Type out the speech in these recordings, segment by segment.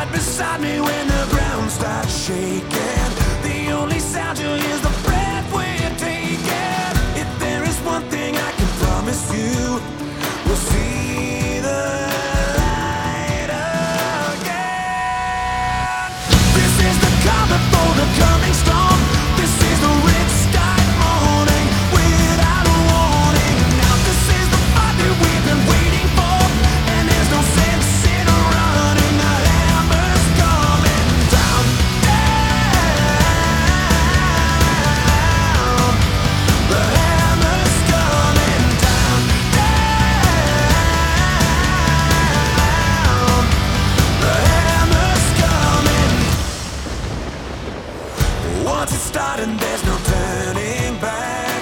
right beside me when the ground starts shaking. The only sound you hear is the breath we're taking. If there is one thing I can promise you, we'll see the light again. This is the calm before the coming storm. This is the red sky morning without a warning. Now this is the fight that we've been waiting for, and there's no sense in running. The hammer's coming down, down. The hammer's coming down, down. The hammer's coming. Once it's started, there's no turning back.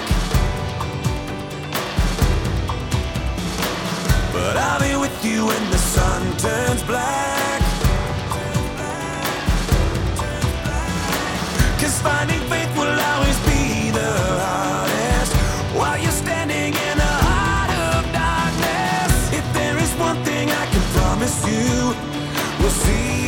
But I'll be with you when the sun turns black. 'Cause finding faith will always be the hardest while you're standing in the heart of darkness. If there is one thing I can promise you, we'll see